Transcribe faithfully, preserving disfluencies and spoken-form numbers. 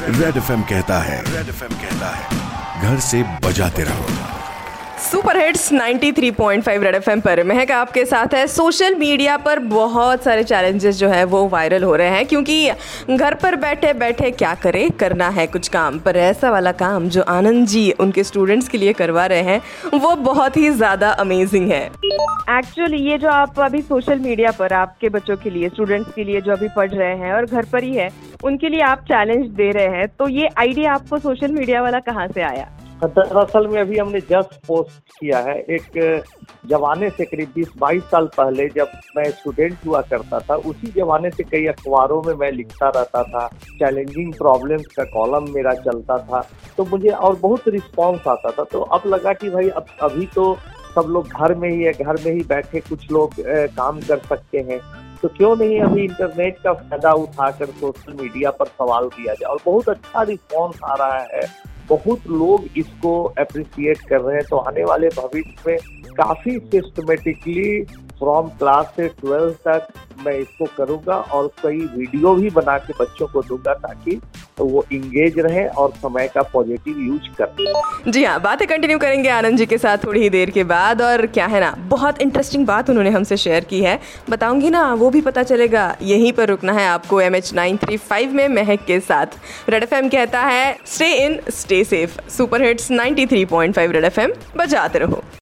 Red F M कहता है red F M कहता है घर से बजाते रहो। Super hits ninety three point five red F M पर महक आपके साथ है। सोशल मीडिया पर बहुत सारे चैलेंजेस जो है वो वायरल हो रहे हैं, क्योंकि घर पर बैठे बैठे क्या करे, करना है कुछ काम। पर ऐसा वाला काम जो आनंद जी उनके स्टूडेंट्स के लिए करवा रहे हैं वो बहुत ही ज़्यादा अमेजिंग है। एक्चुअली ये जो आप अभी सोशल मीडिया पर आपके बच्चों के लिए, स्टूडेंट्स के लिए जो अभी पढ़ रहे हैं और घर पर ही है, उनके लिए आप चैलेंज दे रहे हैं, तो ये आइडिया आपको सोशल मीडिया वाला कहाँ से आया? दरअसल में अभी हमने जस्ट पोस्ट किया है। एक जमाने से करीब बीस बाईस साल पहले जब मैं स्टूडेंट हुआ करता था, उसी जमाने से कई अखबारों में मैं लिखता रहता था, चैलेंजिंग प्रॉब्लम्स का कॉलम मेरा चलता था, तो मुझे और बहुत रिस्पॉन्स आता था। तो अब लगा कि भाई अब अभी तो सब लोग घर में ही है, घर में ही बैठे कुछ लोग ए, काम कर सकते हैं, तो क्यों नहीं अभी इंटरनेट का फायदा उठाकर सोशल मीडिया पर सवाल किया जाए। और बहुत अच्छा रिस्पॉन्स आ रहा है, बहुत लोग इसको अप्रिशिएट कर रहे हैं। तो आने वाले भविष्य में काफ़ी सिस्टमेटिकली फ्रॉम क्लास से ट्वेल्थ तक मैं इसको करूँगा और कई वीडियो भी बना के बच्चों को दूंगा, ताकि तो वो इंगेज रहे और समय का पॉजिटिव यूज करें। जी हाँ, बातें कंटिन्यू करेंगे आनंद जी के साथ थोड़ी ही देर के बाद। और क्या है ना, बहुत इंटरेस्टिंग बात उन्होंने हमसे शेयर की है, बताऊंगी ना, वो भी पता चलेगा। यहीं पर रुकना है आपको M H nine three five में महक के साथ। रेड एफ एम कहता है stay in stay safe. Super hits ninety three point five red F M बजाते रहो।